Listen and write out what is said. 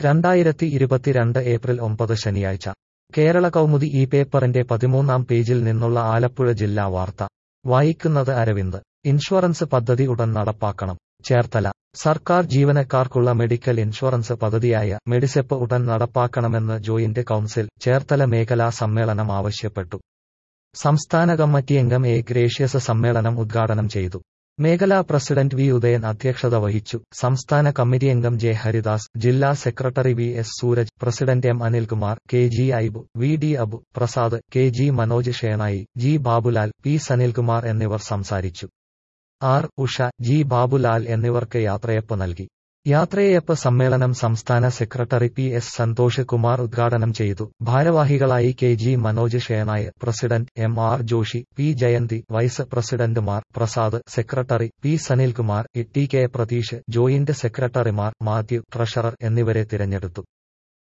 2022 April 9 ശനിയാഴ്ച കേരള കൗമുദി ഈ പേപ്പറിന്റെ 13-ാം പേജിൽ നിന്നുള്ള ആലപ്പുഴ ജില്ലാ വാർത്ത വായിക്കുന്നത് അരവിന്ദ്. ഇൻഷുറൻസ് പദ്ധതി ഉടൻ നടപ്പാക്കണം. ചേർത്തല സർക്കാർ ജീവനക്കാർക്കുള്ള മെഡിക്കൽ ഇൻഷുറൻസ് പദ്ധതിയായ മെഡിസെപ്പ് ഉടൻ നടപ്പാക്കണമെന്ന് ജോയിന്റ് കൗൺസിൽ ചേർത്തല മേഖലാ സമ്മേളനം ആവശ്യപ്പെട്ടു. സംസ്ഥാന കമ്മിറ്റിയംഗം എ ഗ്രേഷ്യസ് സമ്മേളനം ഉദ്ഘാടനം ചെയ്തു. മേഖലാ പ്രസിഡന്റ് വി ഉദയൻ അധ്യക്ഷത വഹിച്ചു. സംസ്ഥാന കമ്മിറ്റിയംഗം ജെ ഹരിദാസ്, ജില്ലാ secretary V S Sooraj, president M Anilkumar, K G Aibu, V D Abu Prasad, K G Manoj Shenoy, G Babulal, P Sanilkumar എന്നിവർ സംസാരിച്ചു. ആർ ഉഷ, ജി ബാബുലാൽ എന്നിവർക്ക് യാത്രയപ്പ് നൽകി. യാത്രയപ്പ് സമ്മേളനം സംസ്ഥാന secretary P S Santhosh Kumar ഉദ്ഘാടനം ചെയ്തു. ഭാരവാഹികളായി K G Manoj Shenoy, president M R Joshy, P Jayanthi, vice പ്രസിഡന്റുമാർ Prasad, secretary P Sanilkumar, T K Pratheesh, joint സെക്രട്ടറിമാർ മാത്യു, ട്രഷറർ എന്നിവരെ തിരഞ്ഞെടുത്തു.